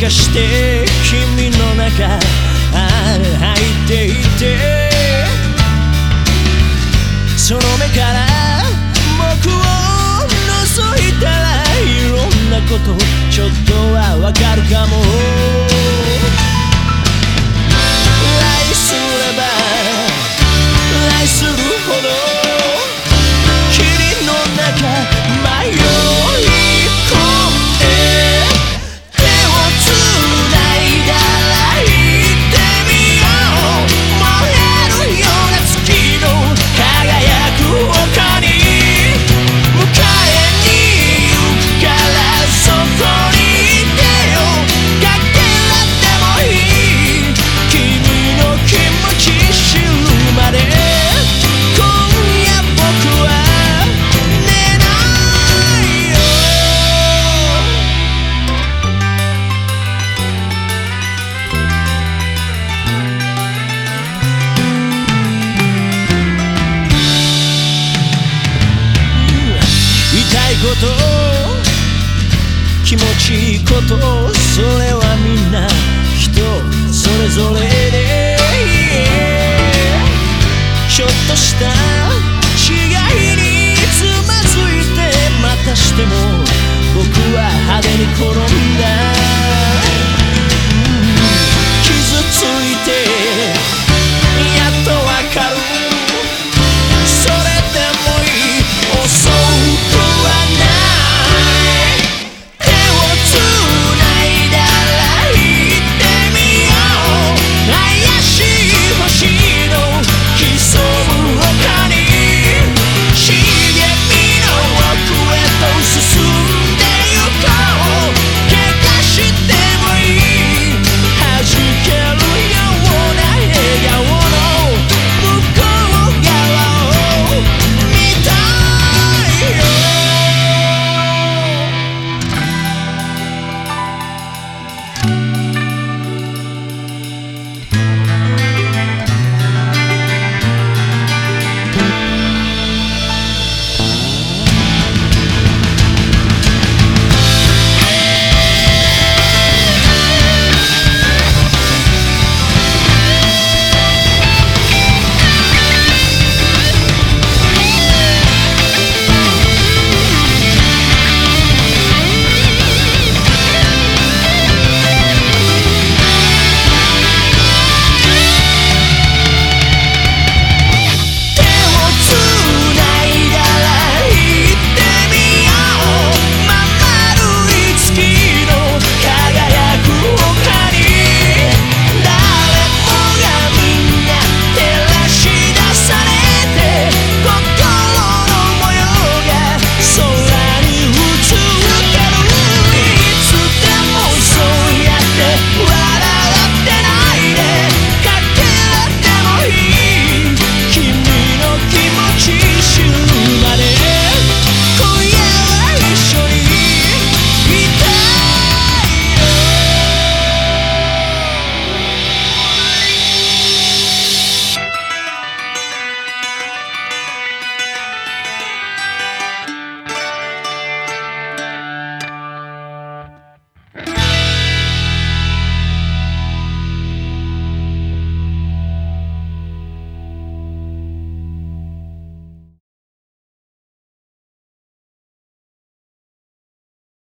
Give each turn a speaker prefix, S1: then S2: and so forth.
S1: かして君の中入っていて、その目から僕を覗いたらいろんなことちょっとはわかるかも。愛すれば愛するほど霧の中迷い込んで、手をつないだら行ってみよう。燃えるような月の輝く丘に迎えに行くから、そこにいてよ。かけらでもいい君の気持ち知るまで、今夜僕は寝ないよ。言いたいこと気持ちいいこと、それはみんな人それぞれで、ちょっとした違いにつまずいてまたしても僕は派手に転んだ。